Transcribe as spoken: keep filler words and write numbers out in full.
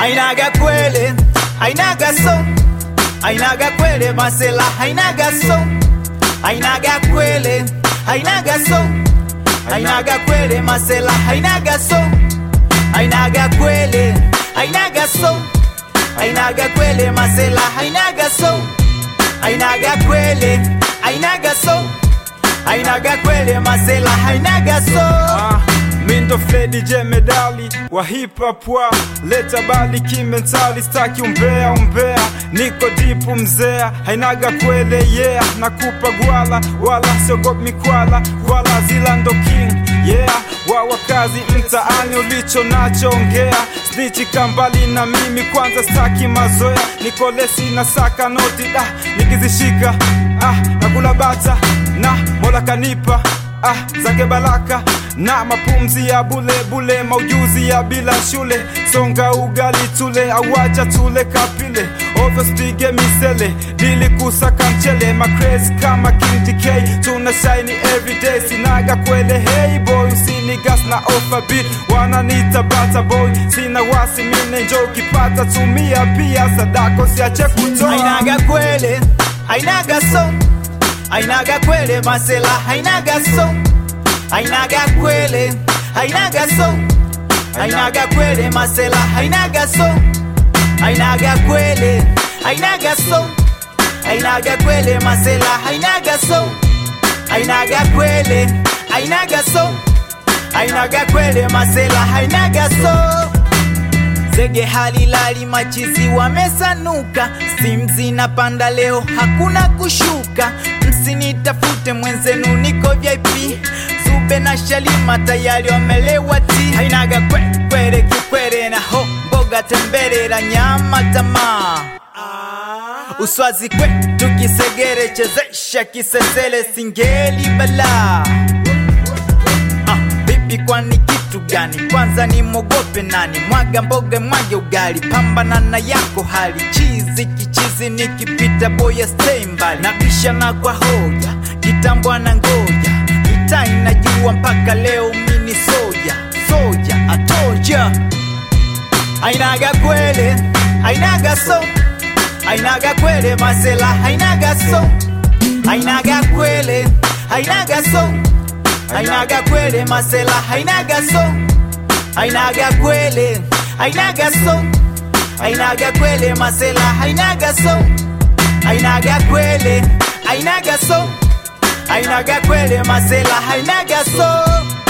hainaga kwele, hainaga so, hainaga kwele masela, hainaga so, hainaga kwele, hainaga so, hainaga kwele masela, hainaga so, hainaga kwele, hainaga so, hainaga kwele masela, hainaga so, hainaga kwele, hainaga so, hainaga kwele masela, hainaga so. Ah, Mindo Freddy J Medali wa hip hop wa leta bali kimentali, staki umbea umbea, niko deep mzea, hainaga kwele yeah, nakupa gwala wala siogopi mikwala, wala zilando king yeah, wa wakazi mtaani ulicho nacho ongea, snitchi kambali na mimi kwanza staki mazoea, niko lesi na saka noti da, nikizishika ah, nakula bata na mola kanipa ah, zake baraka na mapumzi ya bule bule, maujuzi ya bila shule, songa ugali tule, awacha tule kapile, ovyo spige misele, dili kusaka mchele, macrazy kama King D K, tuna shine everyday, sinaga kwele hey boy, usinigas na offer beat, wananita bata boy, sina wasi mine njo kipata tumia pia sadako siache kutoa. Hainaga kwele, hainaga so, hainaga kwele masela, hainaga so, hainaga kwele, hainaga so, hainaga kwele masela, hainaga so, hainaga kwele, hainaga so, hainaga kwele masela, hainaga so, hainaga kwele, hainaga so, hainaga kwele masela, hainaga so. Zege halilali machizi wamesanuka, simzi na panda leo hakuna kushuka, msinitafute mwenzenu niko V I P, Zube na Shalima tayari wamelewa ti. Hainaga kwe kwere kikwere na ho boga temberera nyama tamaa, uswazi kwe tukisegere chezesha kisesele singeli bala. Bibi kwani kitu gani, kwanza ni mogope nani, mwaga mboga mwage ugali, pambana na yako hali, chizi kichizi nikipita boya stay mbali, nabisha na kwa hoja, kitambo na ngoja, itai najua mpaka leo mini soja, soja atoja. Hainaga kwele, hainaga so, hainaga kwele masela, hainaga so, hainaga kwele, hainaga so, hainaga kwele masela, hainaga so, hainaga kwele, hainaga so, hainaga kwele masela, hainaga so, hainaga kwele, hainaga so, hainaga kwele masela, hainaga so.